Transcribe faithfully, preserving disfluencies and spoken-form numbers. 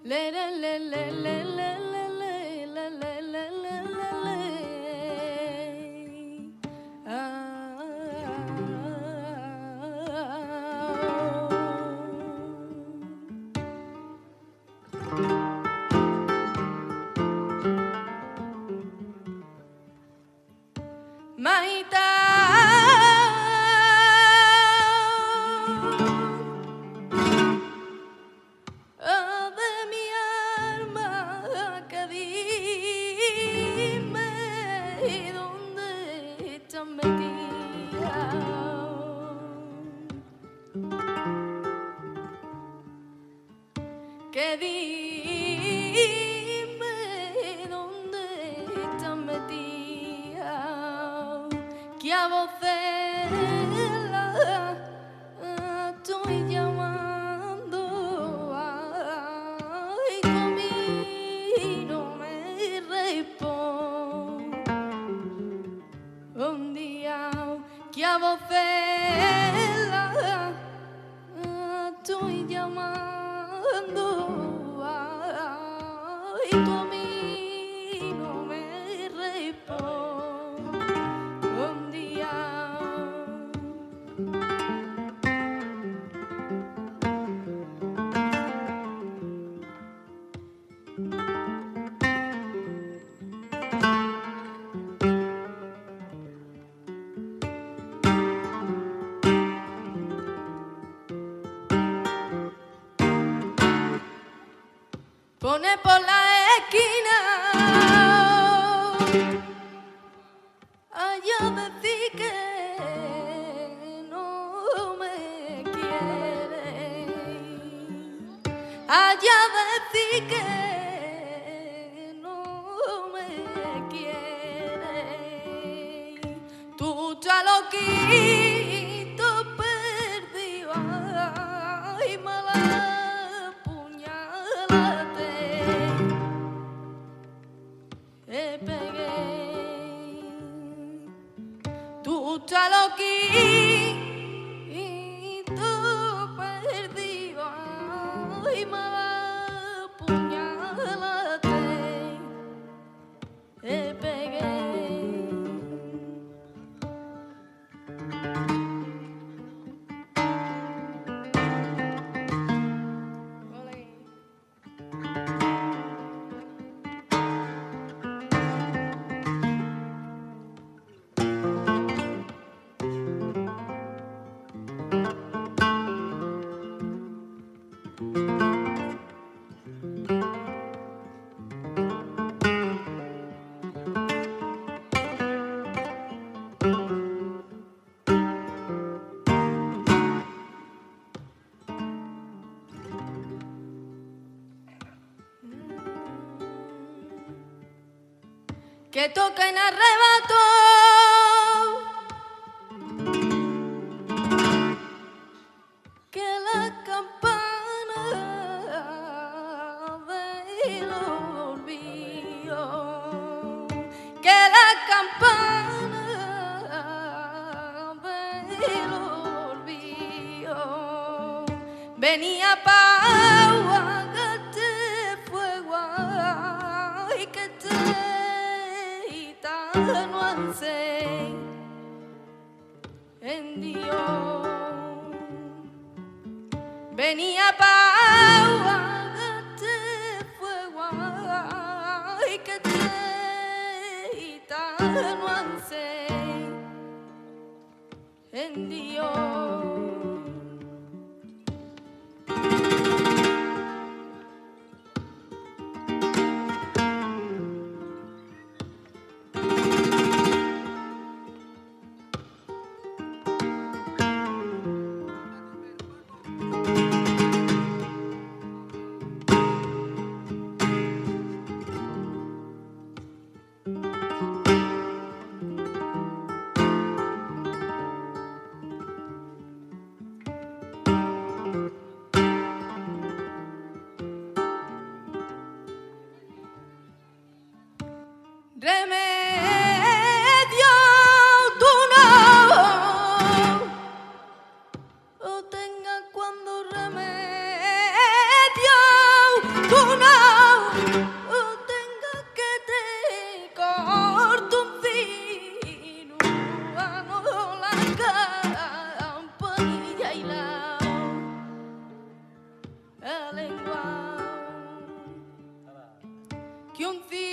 Que dime dónde estás metida, que a voces la estoy llamando, ay, conmigo no me responde. Un día que a voces la estoy llamando, y tú a mí no me respondes. Un día pone por la esquina allá decir que no me quiere, allá decir que no me quiere. Tú ya lo quito perdido, ay, mala ya lo quito perdido, y mala puñalada te pegué. Que toca en arrebato, que la campana del olvido, que la campana del olvido venía pa' apagarte fuego, y que te no ansé en Dios, venía pa' apagarte fuego, y que te no ansé en Dios. la lengua que un día